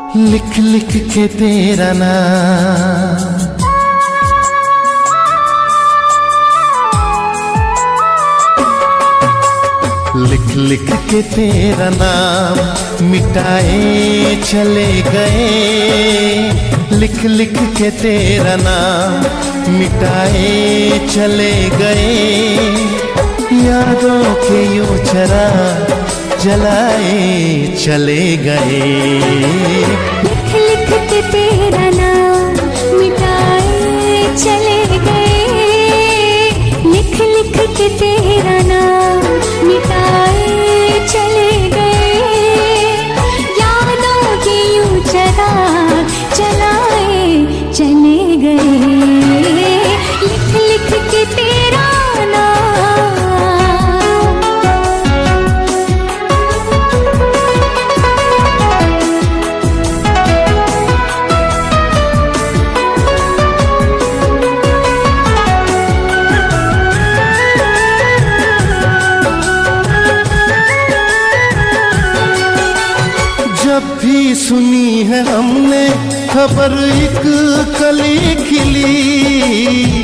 लिख लिख के तेरा नाम, लिख लिख के तेरा नाम मिटाए चले गए। लिख लिख के तेरा नाम मिटाए चले गए। यादों के यूं चरा जलाए चले गए। लिख लिख के तेरा नाम मिटाए चले गए। लिख लिख के तेरा नाम मिटाए चले गए। यादों के यूं चरा जलाए चले गए। लिख लिख के तेरा जब भी सुनी है हमने खबर एक कली खिली।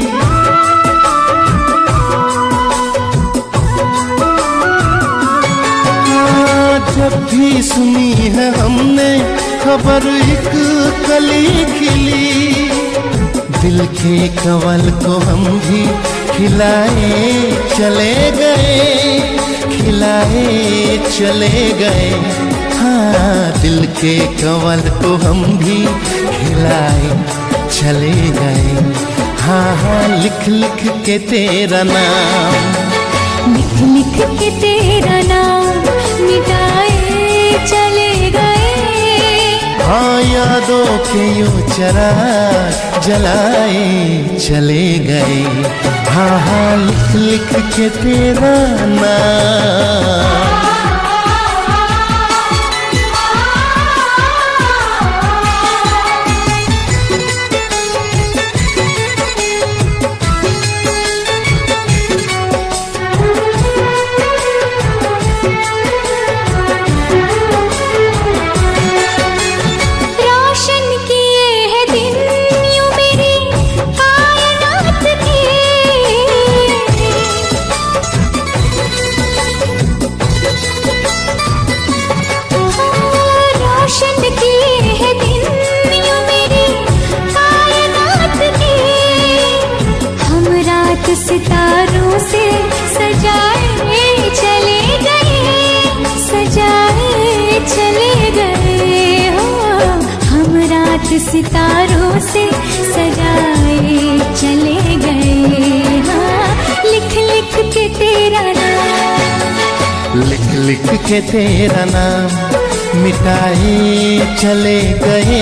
जब भी सुनी है हमने खबर एक कली खिली। दिल के कंवल को हम भी खिलाए चले गए, खिलाए चले गए। हाँ, दिल के कंवल को हम भी खिलाए चले गए। हाँ हाँ, लिख लिख के तेरा नाम, लिख लिख के तेरा नाम मिटाए चले गए। हाँ, यादों के यूं चरा जलाए चले गए। हाँ हाँ, लिख लिख के तेरा नाम। सितारों से सजाए चले गए, सजाए चले गए। हो हम रात सितारों से सजाए चले गए। हाँ, लिख लिख के तेरा नाम, लिख लिख के तेरा नाम मिटाए चले गए।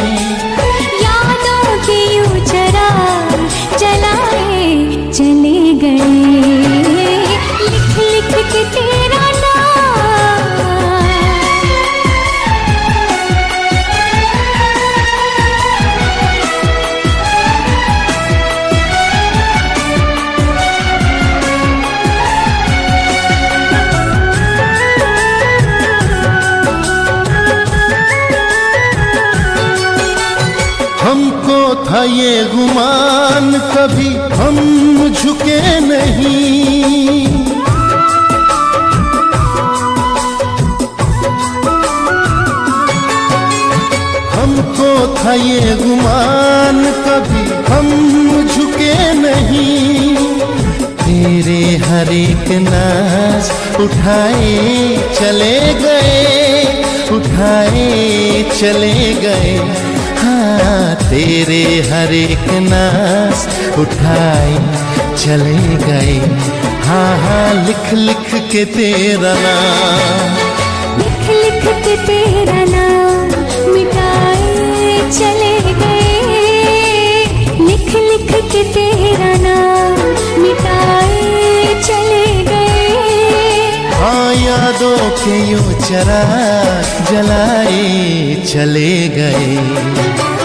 यादों के यूं चरा जलाए चले गए। लिख लिख के तेरा हमको था ये गुमान कभी हम झुके नहीं। हमको था ये गुमान कभी हम झुके नहीं। तेरे हर एक नाज उठाए चले गए, उठाए चले गए। हाँ, तेरे हर एक नाज उठाए चले गए। हाँ हाँ, लिख लिख के तेरा नाम, लिख लिख के तेरा नाम मिटाए चले गए। लिख लिख के तेरा नाम मिटाए चले गए। हाँ, यादों के यूं चरा जलाए चले गए।